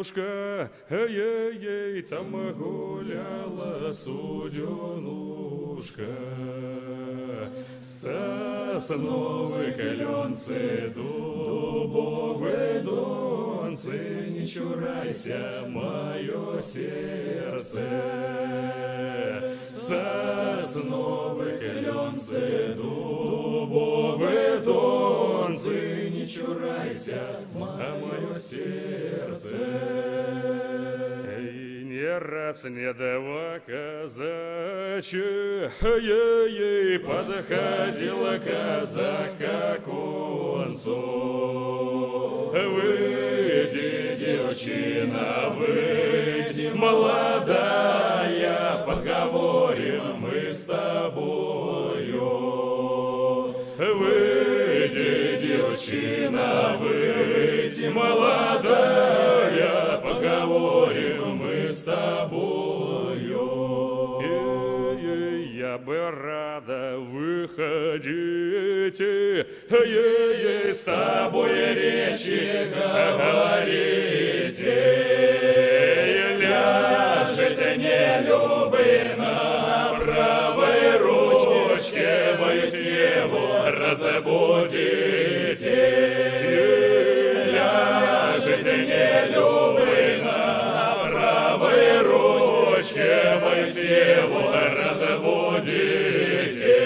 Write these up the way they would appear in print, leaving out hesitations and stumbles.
Суденушка, ей-ей, там гуляла суденушка. Сосновые кленцы, дубовые донцы, не чурайся, мое сердце. Сосновые кленцы, дубовые донцы, не чурайся, мое сердце. Не раз, не два, казачья, ей подходила казак к концу. Выйди, девчина, выйди, молодая, поговорим мы с тобою. Выйди, девчина, выйди, молодая, поговорим мы с тобою. Я бы рада, выходите, с тобой речи говорите. Ляжете нелюбы на правой ручке, боюсь его разбудите. Ляжете нелюбы на правой ручке, боюсь его разбудите.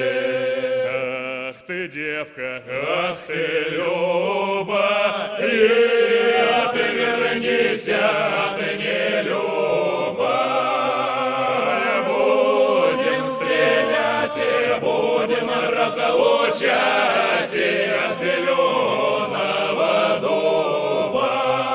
Ах ты, девка, ах ты, Люба, а ты вернись, а ты не Люба. Будем стрелять и будем разлучать от зеленого дуба.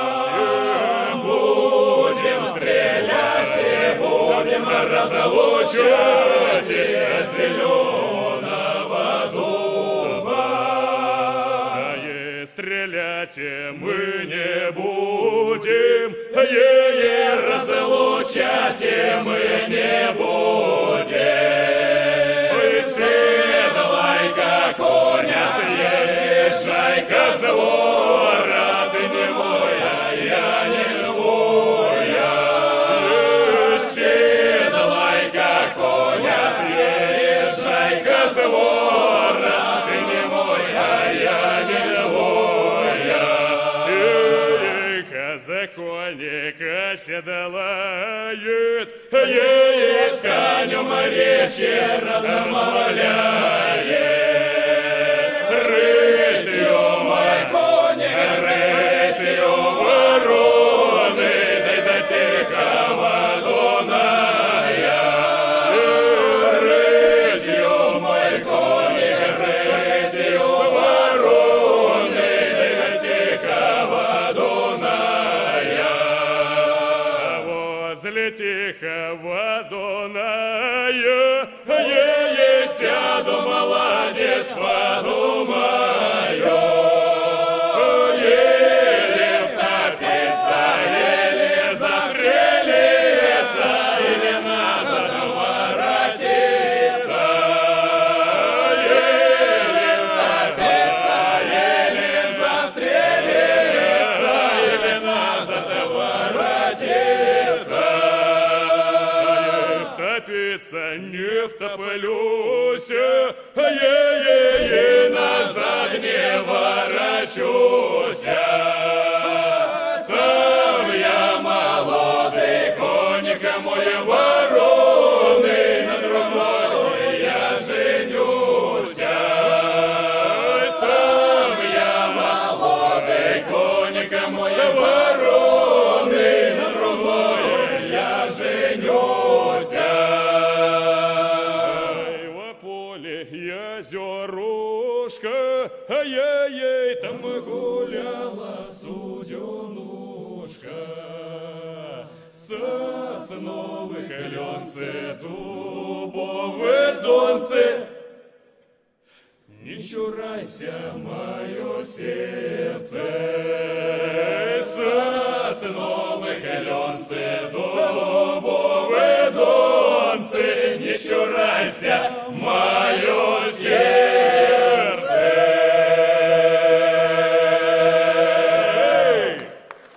Будем стрелять и будем разлучать от зеленого дуба. Стрелять мы не будем, разлучать мы не будем. Седлай-ка коня, съезжай-ка с двора, ты не моя, я не твоя. Седлай-ка коня, съезжай-ка с двора, ты не моя, я не твоя. Законника седлает, с конем речи размовляет. Рысью мой коник, рысью вороны, дай до тихого Дуная. Рысью мой коник, рысью вороны, дай до тихого Дуная. Возле тихого Дуная сяду, молодец, подумаю. Еле втопиться, еле застрелиться, или назад воротиться. Еле втопиться, еле застрелиться, или назад воротиться. Втопиться не втоплюсь, назад не ворочусь. Сам я молодый коник, мой вороны, на другой я женюсь. Сам я молодый коник, мой вороны, на другой я женюсь. Озерушка, там гуляла суденушка. Сосновые кленцы, дубовые донцы, не чурайся, мое сердце. Сосновые кленцы, дубовые донцы, не чурайся, мое